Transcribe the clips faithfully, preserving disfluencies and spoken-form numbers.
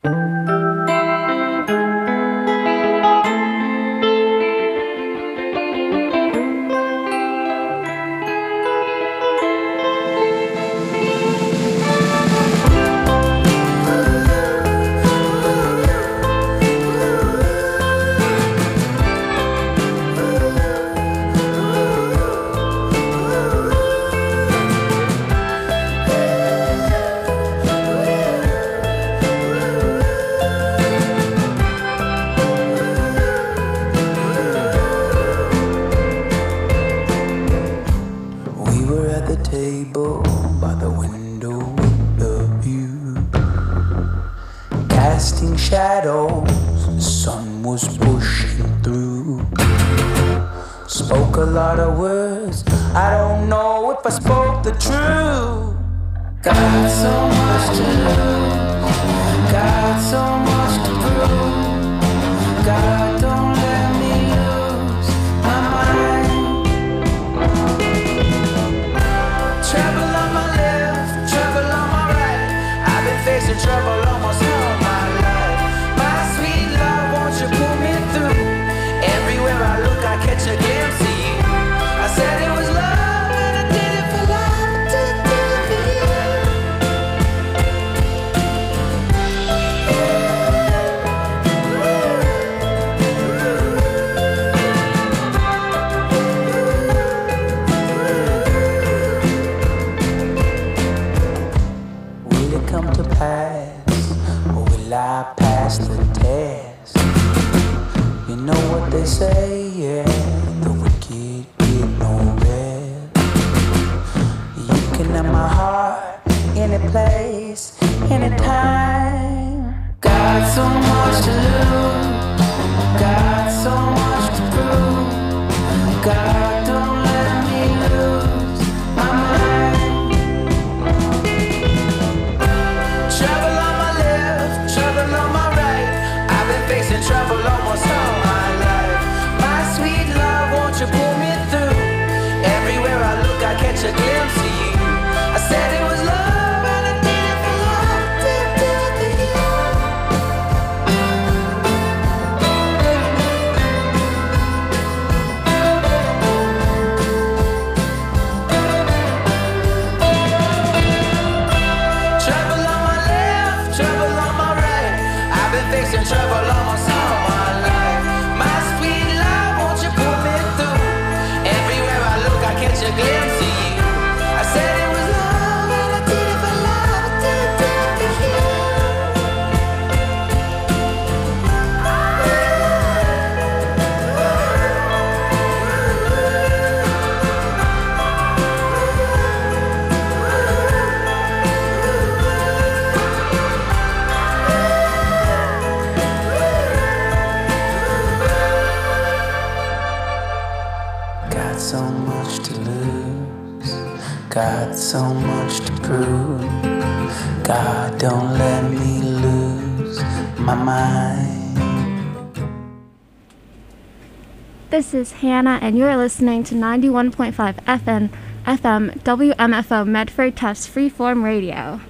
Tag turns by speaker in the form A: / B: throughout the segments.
A: This is Hannah, and you're listening to ninety-one point five F M, F M W M F O Medford Tufts Freeform Radio.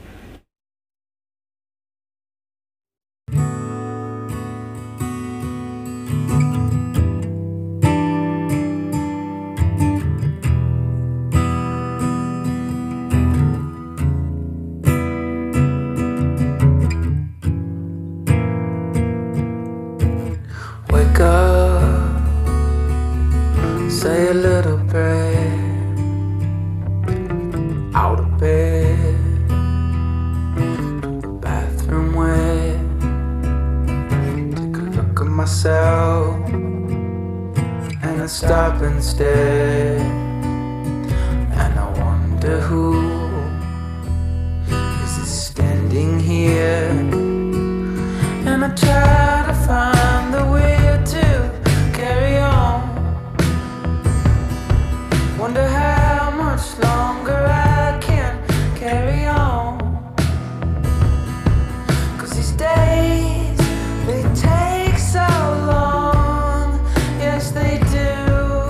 B: Wake up, say a little prayer, out of bed, the bathroom wet, take a look at myself, and I stop and stare, and I wonder who is standing here, and I try to find the will to carry on. Wonder how much longer I can carry on. 'Cause these days, they take so long. Yes, they do.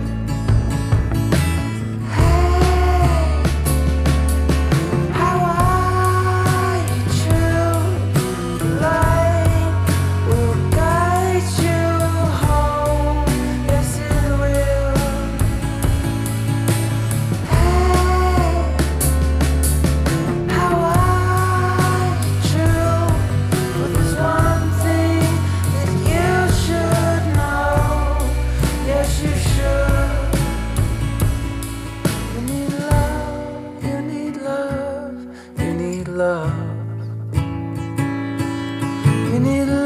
B: Hey, how are you, true love? love. You need love.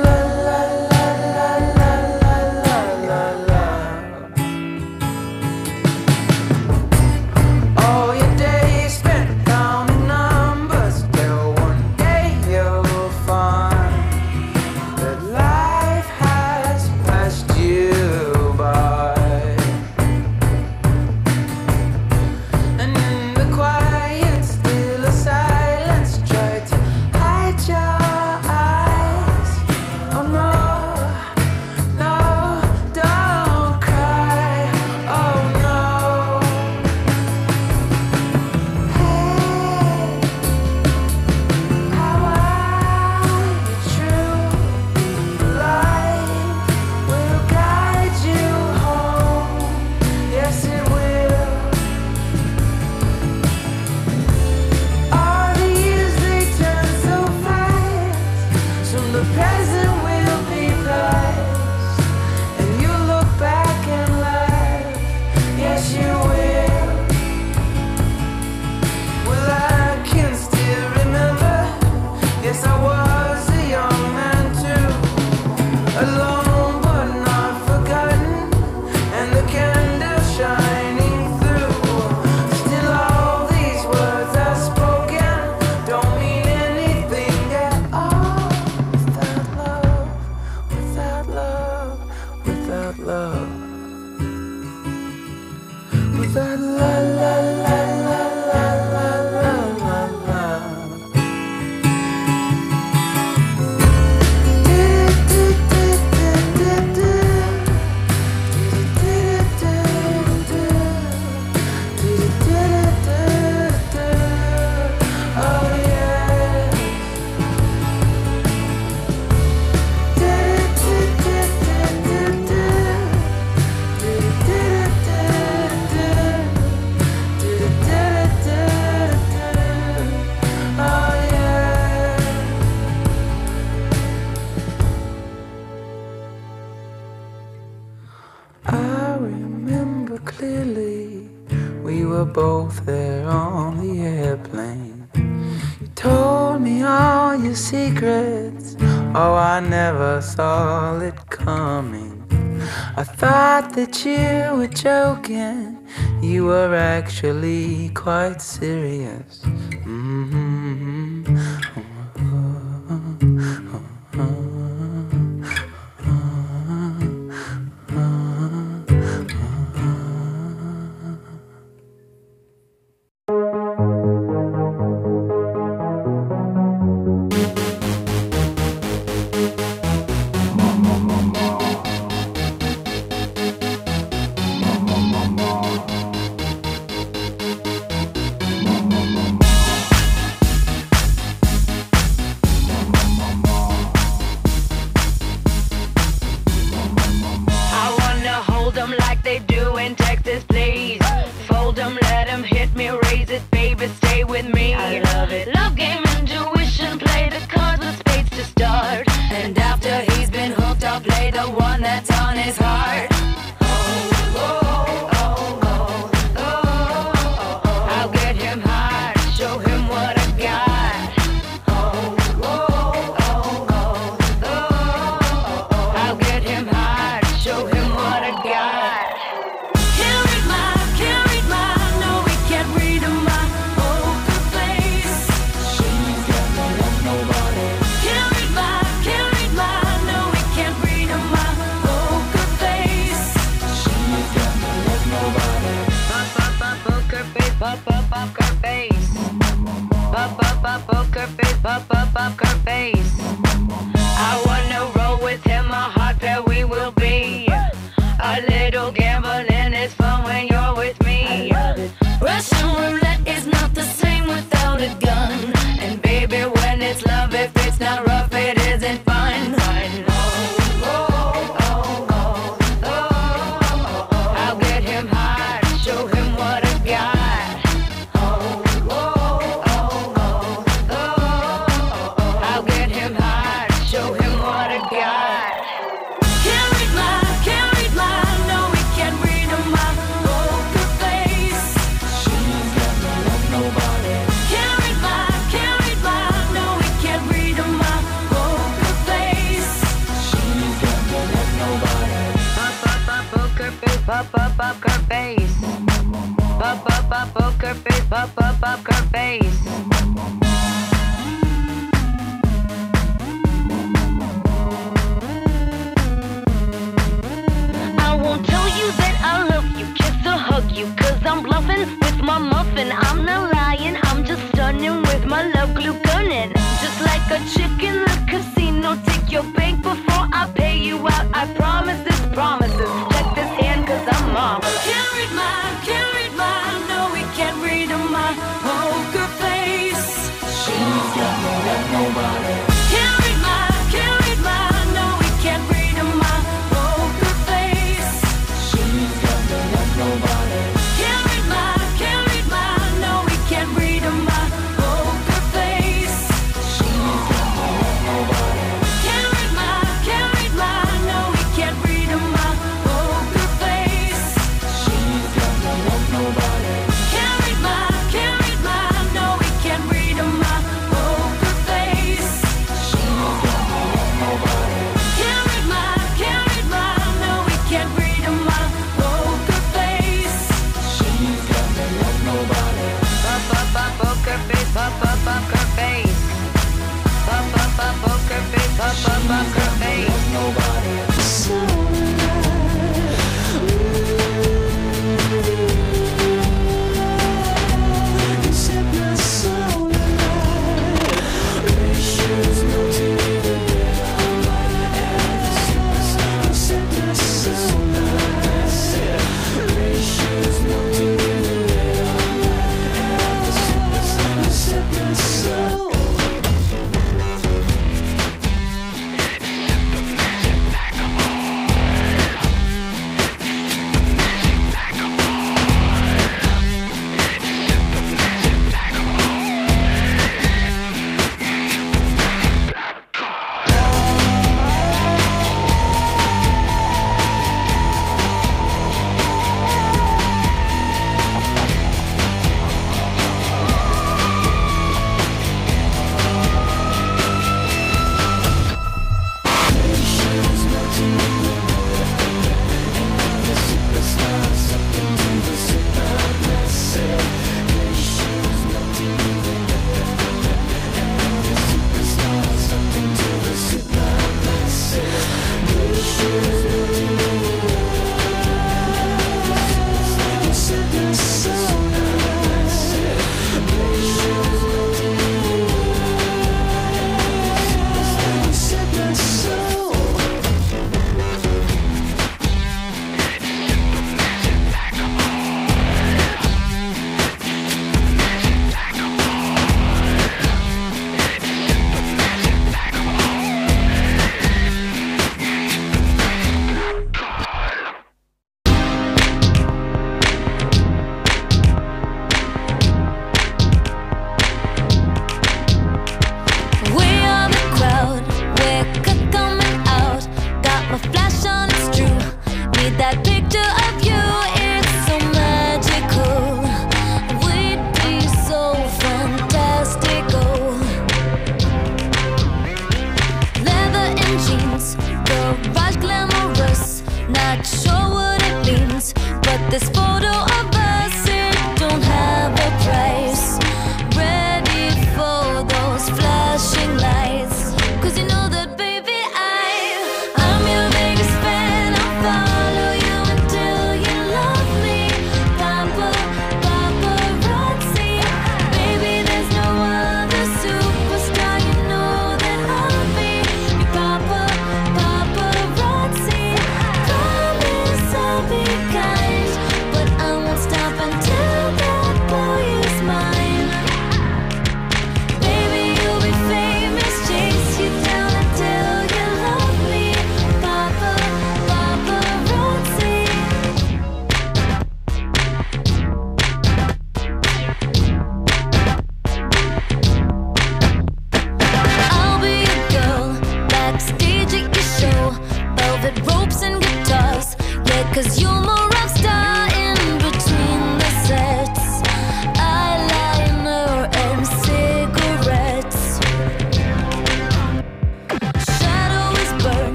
B: Both there on the airplane. You told me all your secrets. Oh, I never saw it coming. I thought that you were joking. You were actually quite serious. Mm-hmm.
C: Can't read my Pop up up her face. Pop up up poker face. Pop up up her face. I won't tell you that I love you, kiss or hug you, cause I'm bluffing with my muffin. I'm not lying, I'm just stunning with my love glue gunning. Just like a chick in the casino, take your bank before I pay you out. I promise this promises. Check this hand cause I'm marvelous.
D: Can't read mine, can't read mine. No, we can't read my poker face. She's got no love, nobody. Can't read mine, can't read mine. No, we can't read my poker face. She's got no love, nobody. Can't read mine, can't read mine. No, we can't read my poker face. She's got no love, nobody. Can't read mine, can't read mine. No, we can't read my poker face. She's got no love, nobody. Can't read mine, can't read mine. No, we can't read my poker face. She's got no love, nobody. Can't read mine, can't read mine. No, we can't read my poker face. She's got no love, nobody.
C: Pop up up poker face. Pop up up her face. Pop up up poker face. Pop up up her face.
D: Nobody. You set my soul alive. Patience melting in the dead of my essence. You set my soul alive. Patience melting in the dead of my essence. You set my soul.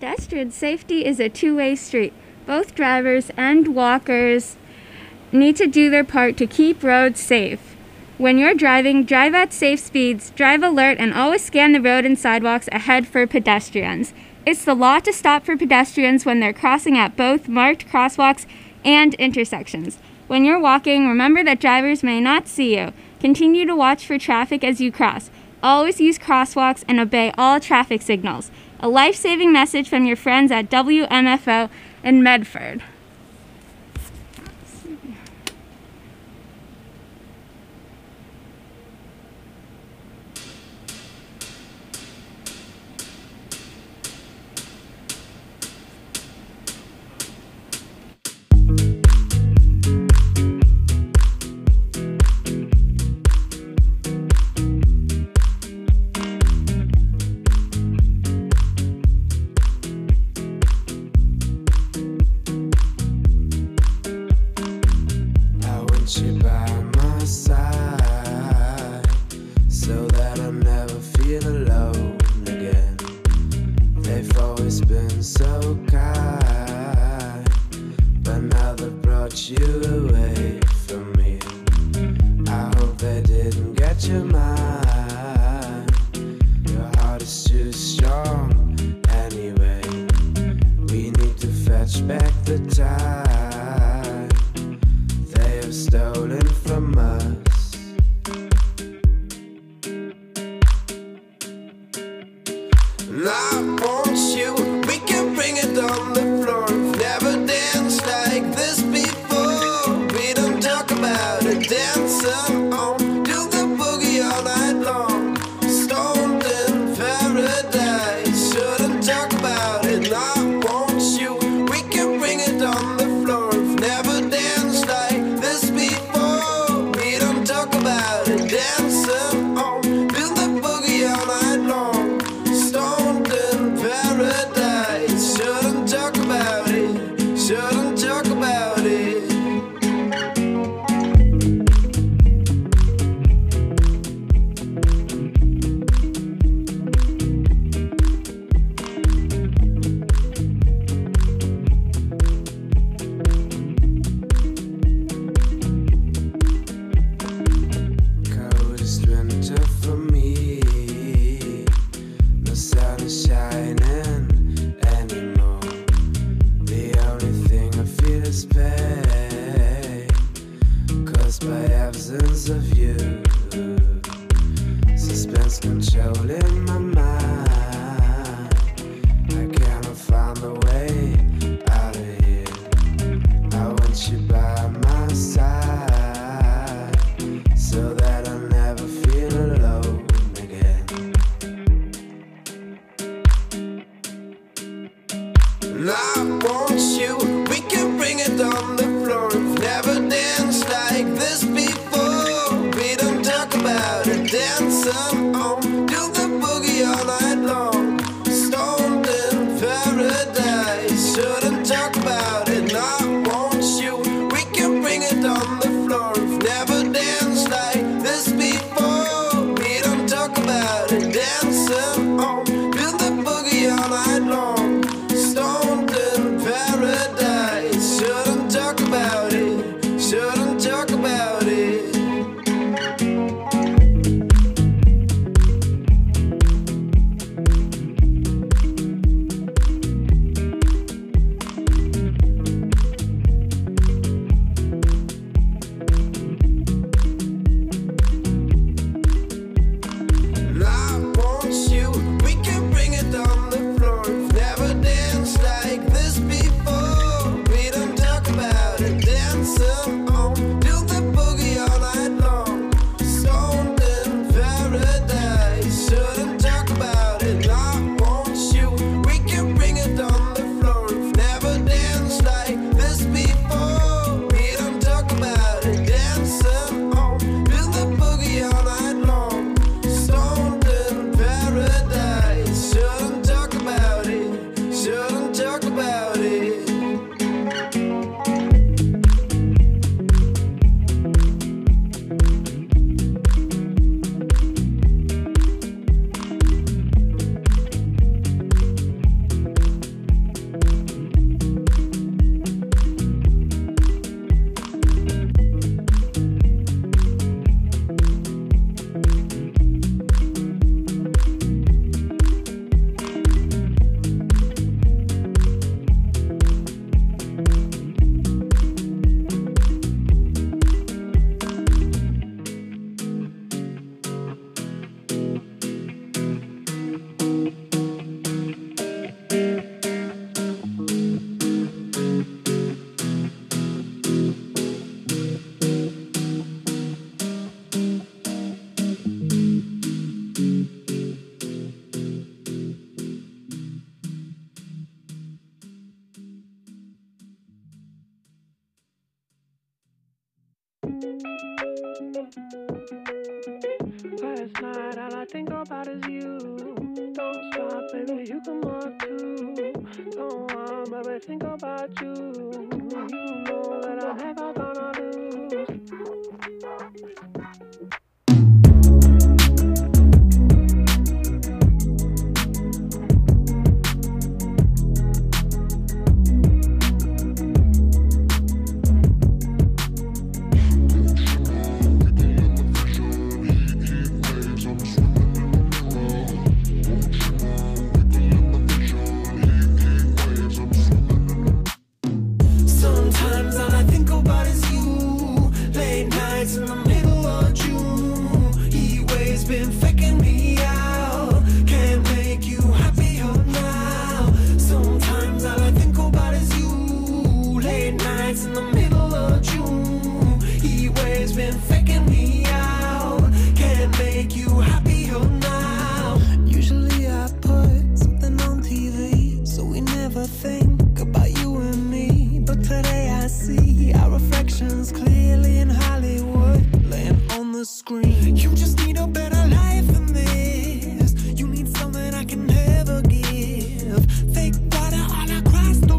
A: Pedestrian safety is a two-way street. Both drivers and walkers need to do their part to keep roads safe. When you're driving, drive at safe speeds, drive alert, and always scan the road and sidewalks ahead for pedestrians. It's the law to stop for pedestrians when they're crossing at both marked crosswalks and intersections. When you're walking, remember that drivers may not see you. Continue to watch for traffic as you cross. Always use crosswalks and obey all traffic signals. A life-saving message from your friends at W M F O in Medford.
B: You by my side, so that I never feel alone again. They've always been so kind, but now they've brought you away from me. I hope they didn't get your mind. Your heart is too strong anyway. We need to fetch back the time stolen from us. And I want you, we can bring it on the floor. We've never danced like this before. We don't talk about it, dancing on, do the boogie all night long. Stoned in paradise, shouldn't talk about it. And I want you, we can bring it on the floor. We've never danced like about it, dancing on, do the boogie all night long. Stoned in paradise, shouldn't talk about it, shouldn't talk about it. For me, no sun is shining anymore. The only thing I feel is pain, caused by absence of you. Suspense controlling my mind. I cannot find a way out of here. I want you by my side, so that I never feel alone again. And I want you, we can bring it on the floor. We've never danced like this before. We don't talk about it, dancing on, do the boogie all Last night all I think about is you. Don't stop, baby, you come up too. Don't want, baby, think about you. You know that I'm never gonna lose.
D: Sometimes all I think about is you. Late nights in the middle of June. Heat waves been faking me out. Can't make you happier now. Sometimes all I think about is you. Late nights in the middle of June. Heat waves been faking me out. Can't make you happier now. Usually I put something on T V, so we never think about you and me. But today I see our reflections clearly in Hollywood, laying on the screen. You just need a better life than this. You need something I can never give. Fake water all across the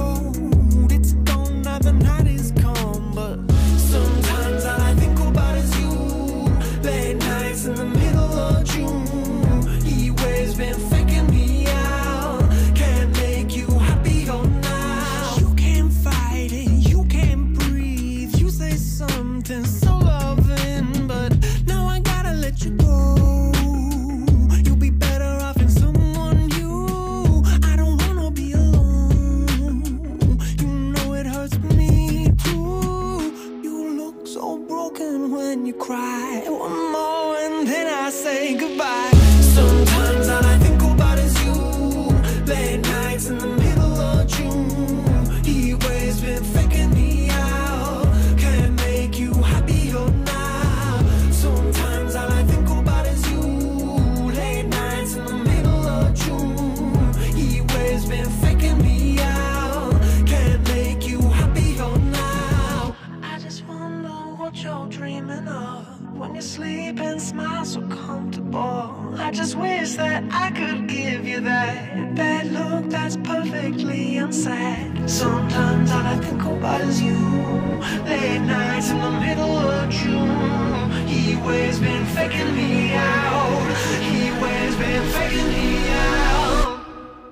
D: road. It's gone now, the night is come. But sometimes all I think about is you. Late nights in the middle of June. Heat waves been faking me out. Can't make you happier now. You can't fight it, you can't breathe. You say something so loving, but now I gotta let you go. You'll be better off in someone new. I don't wanna be alone. You know it hurts me too. You look so broken when you cry. One more and then I say goodbye. Sometimes all I think about is you. Late nights in the middle of June. Heat waves been faking me out. Can't make you happier now. Sometimes all I think about is you. Late nights in the middle of June. Heat waves been faking me out. Can't make you happier now. I just wonder what you're dreaming of when you sleep and smile so comfortable. I just wish that I could give you that bad look that's perfectly unsaid. Sometimes all I think about is you. Late nights in the middle of June. Heat waves been faking me out. Heat waves been faking me out.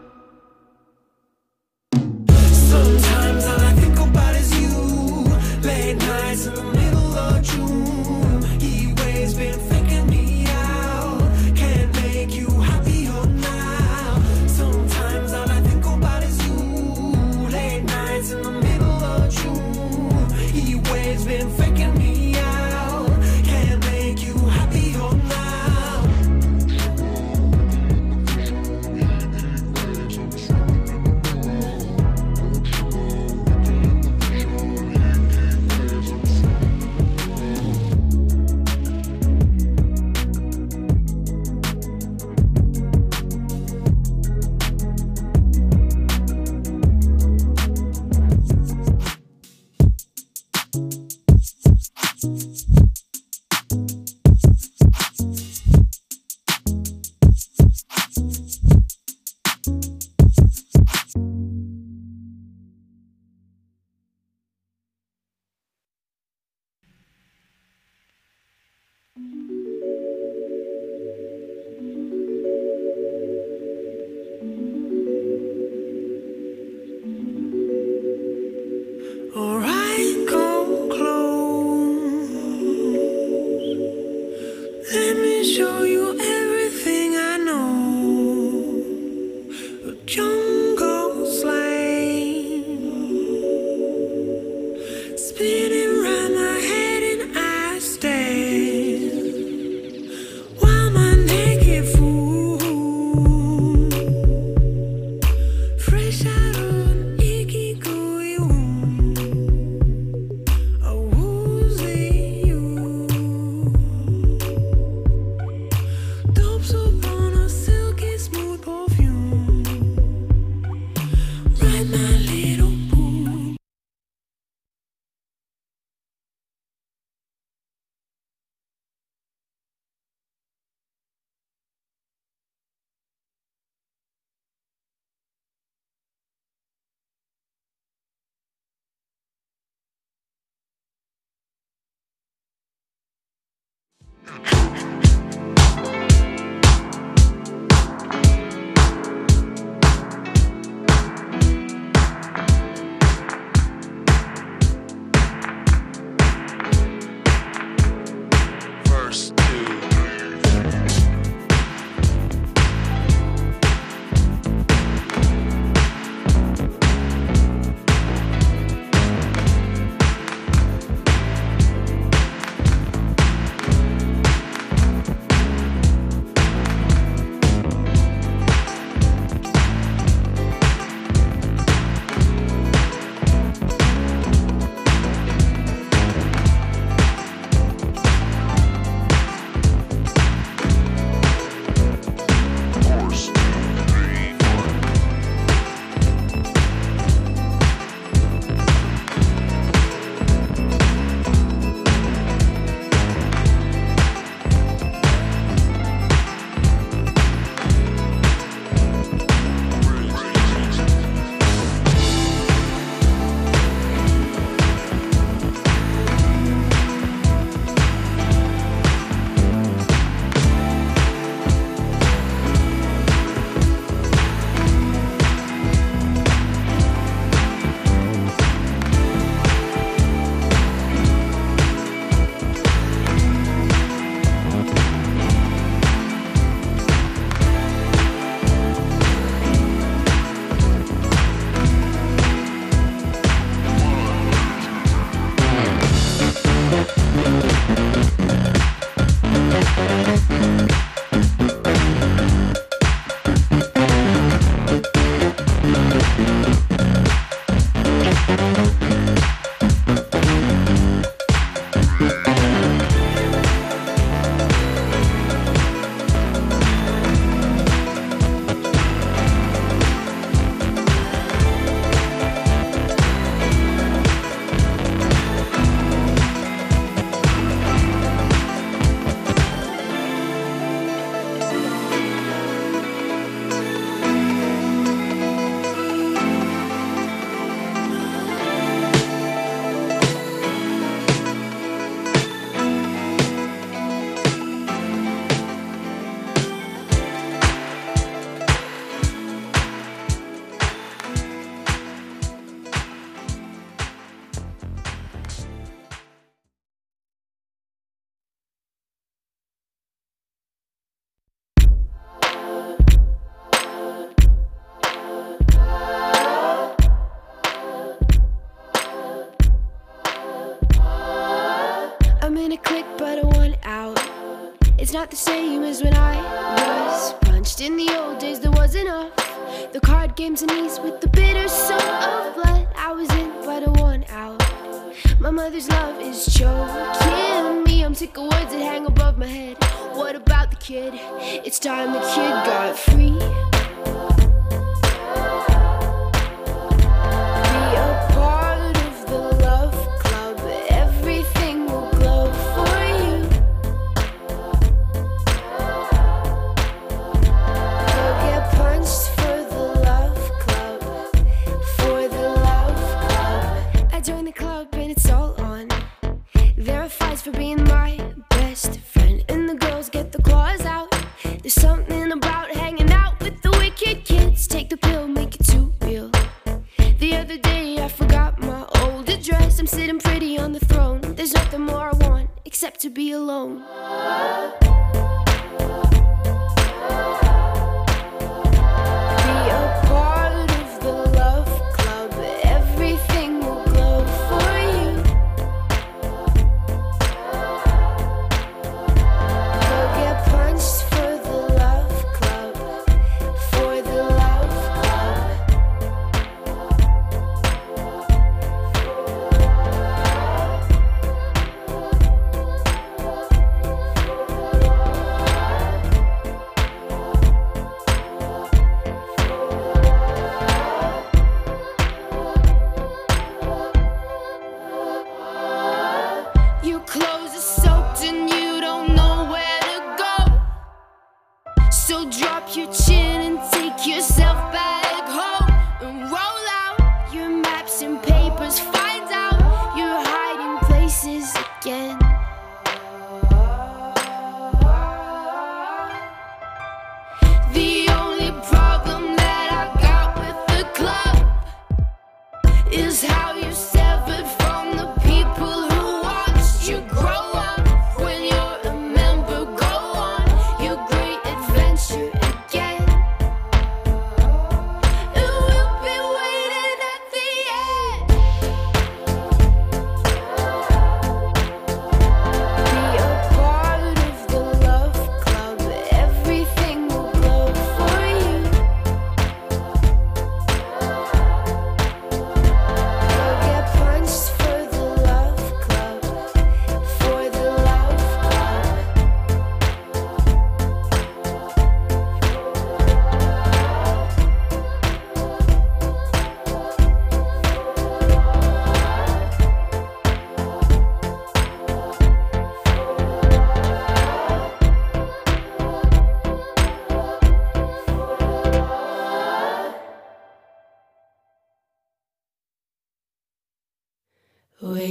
D: Sometimes all I think about is you. Late nights in the middle of June. Heat waves been faking me out. Can't make you happier now. Sometimes all I think about is you. Late nights in the middle of June. Heat waves been faking me out. Can't make you happier now.
E: It's not the same as when I was punched. In the old days there was enough. The card games and ease with the bitter soul of blood. I was in but I won out. My mother's love is choking me. I'm sick of words that hang above my head. What about the kid? It's time the kid got free. Be a part of the love club. Everything will glow for you. Go get punched for the love club. For the love club. I joined the club and it's all on. There are fights for being my best friend, and the girls get the claws out. There's something about hanging out with the wicked kids. Take the pill, make it too real. The other day I forgot my old address. I'm sitting pretty on the throne. There's nothing more I want except to be alone. Be a part of the love club. Everything will glow for you. Go get punched for the love club. For the love club. Your clothes are soaked and you don't know where to go. So drop your chin and take yourself back home. And roll out your maps and papers. Find out you're hiding places again.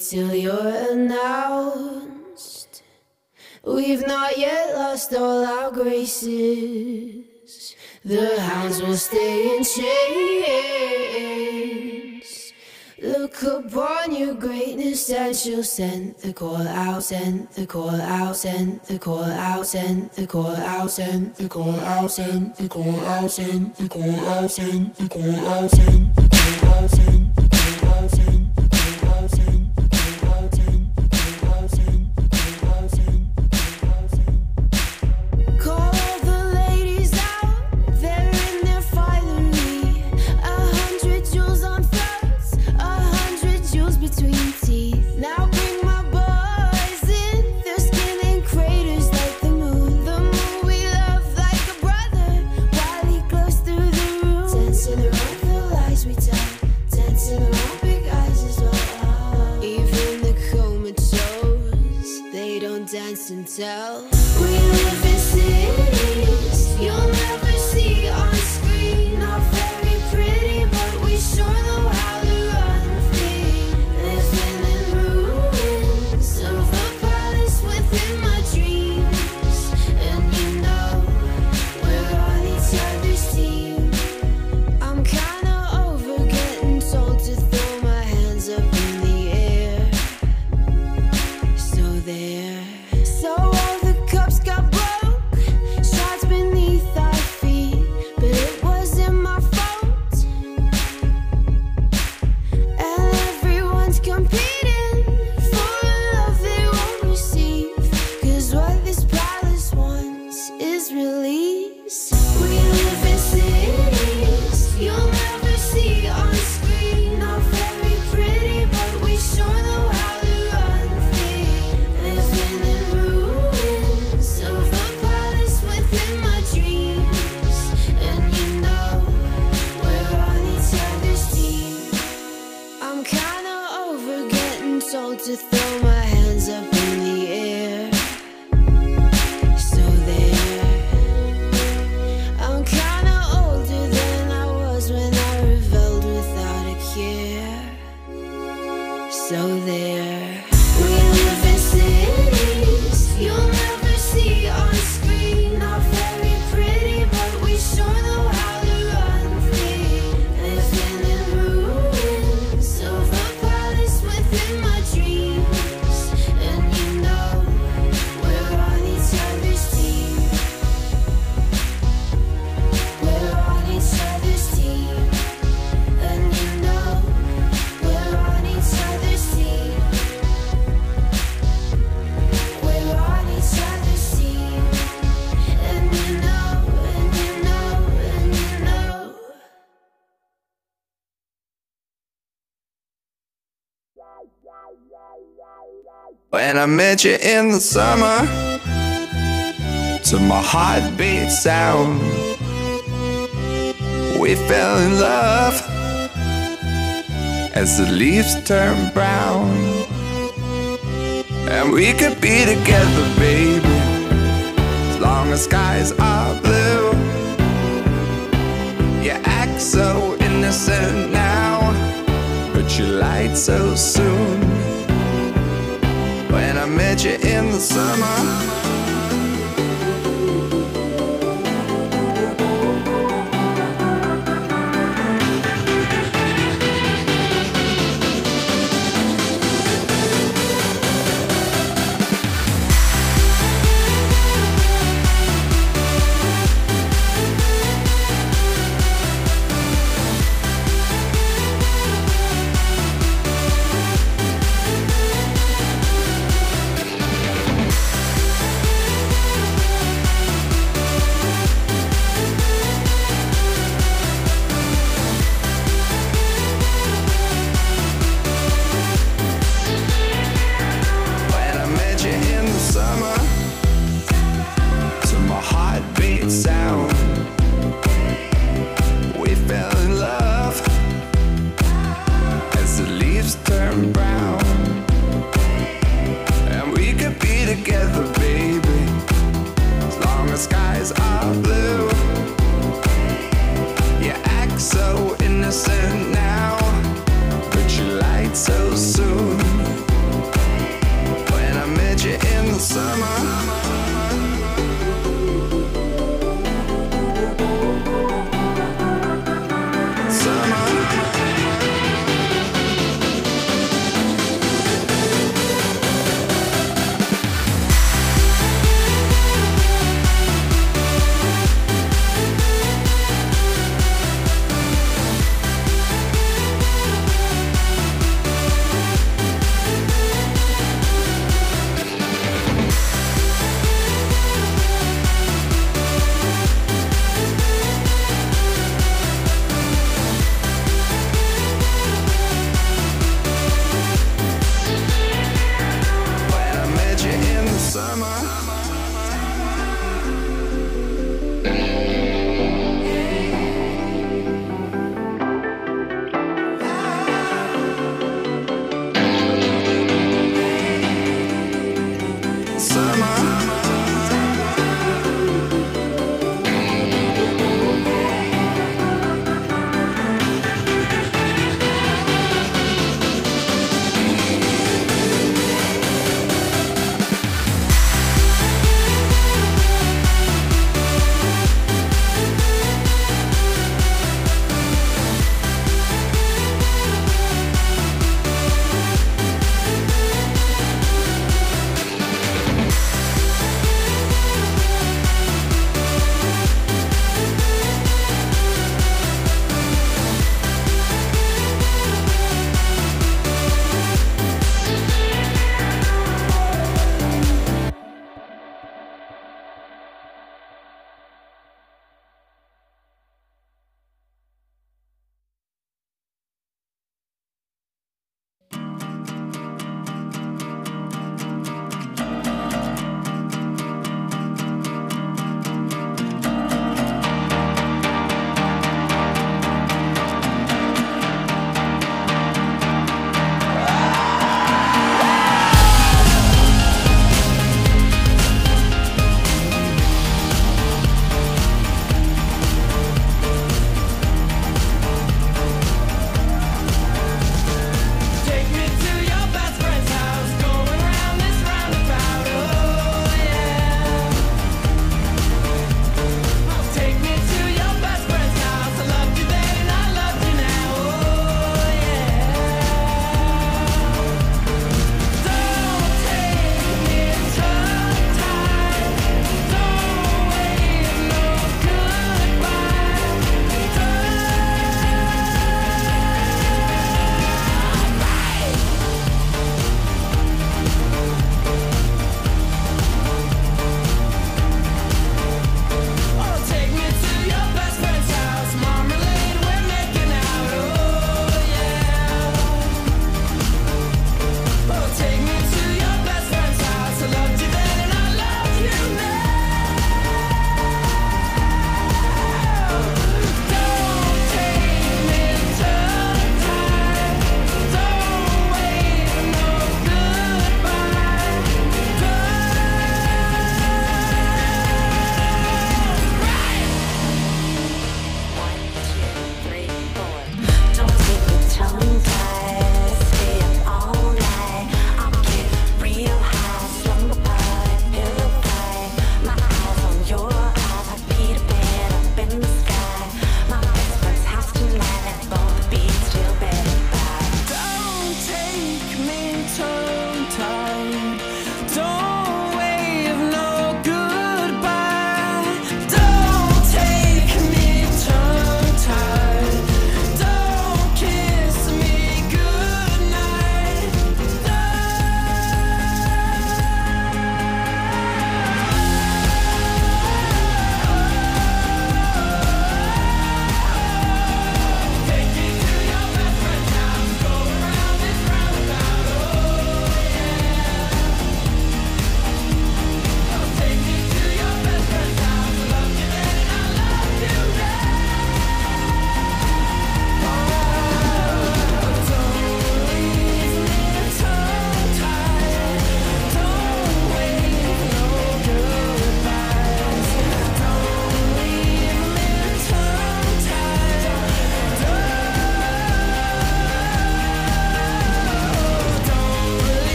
E: till you're announced. We've not yet lost all our graces. The hounds will stay in chains. Look upon your greatness and she'll send the call out, send the call out, send the call out, send the call out, send the call out, send the call out, send the call out, send the call out, send the call out, send the call out, send the call out, send the call out, send the call out, send the call out, send the call out, send. Call all the ladies out, they're in their finery. A hundred jewels on throats, a hundred jewels between teeth. Now bring my boys in, their skin in craters like the moon. The moon we love like a brother, while he glows through the room. Dancing around the lies we tell, dancing around big eyes as well. Even the comatose, they don't dance and tell. We live in cities you'll never see on screen. Not very pretty, but we sure know how to run free. Living in ruins of a palace within my dreams. And you know, we're on each other's team. I'm kinda over getting told to throw my hands up in the air. So there. So all the cups got broke, shards beneath our feet, but it wasn't my fault. And everyone's competing for a love they won't receive, 'cause what this palace wants is release. We live in cities you'll never see on screen. Not very pretty, but we sure know how to run free. Living in ruins of a palace within my dreams. And you know, we're on each other's team. I'm kinda over getting told to throw my hands up in the air. So there. I'm kinda older than I was when I rebelled without a care. So there. We live in cities you'll never see on screen. Not very pretty, but we sure know how to run free. Living in ruins of a palace within my dreams. And you know, we're on each other's team. We're on each other's team. And you know, we're on each other's team. We're on each other's team. And you know, and you know, and you know.
B: When I met you in the summer, to my heartbeat sound, we fell in love as the leaves turn brown. And we could be together, baby, as long as skies are blue. You act so innocent now, but you lied so soon. When I met you in the summer, when I met you in the summer, to my heartbeat sound, we fell in love as the leaves turn brown. And we could be together, baby, as long as skies are blue. You act so innocent now, but you lied so soon.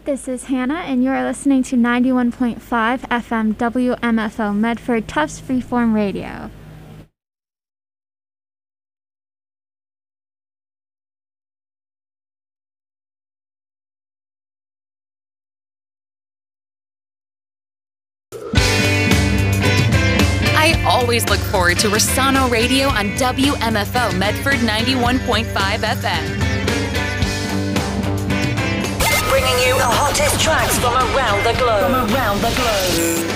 A: this is Hannah, and you are listening to ninety-one point five F M W M F O Medford Tufts Freeform Radio.
F: I always look forward to Rossano Radio on W M F O Medford ninety-one point five F M.
G: Bringing you the hottest tracks from around the globe. From around the globe.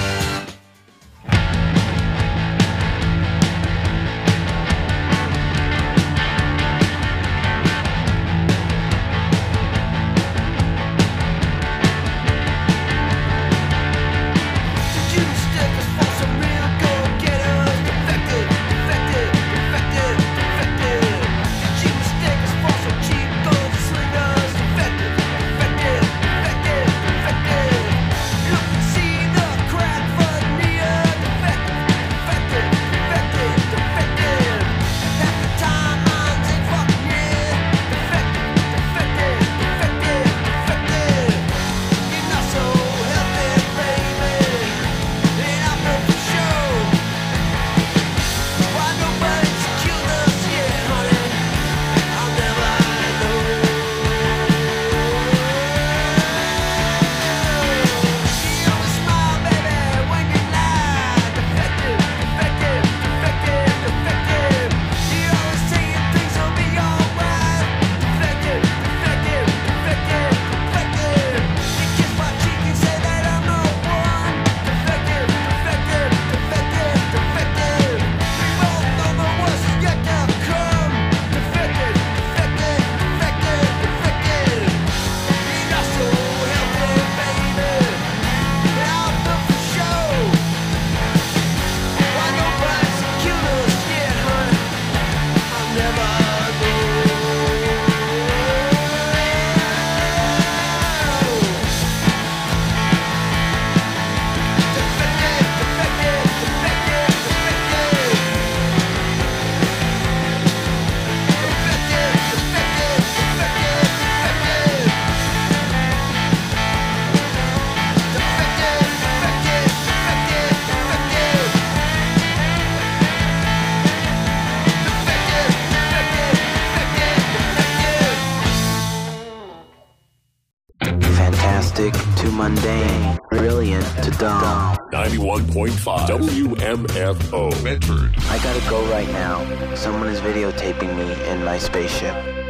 B: To mundane, brilliant to dumb.
H: ninety-one point five W M F O Medford.
B: I gotta go right now. Someone is videotaping me in my spaceship.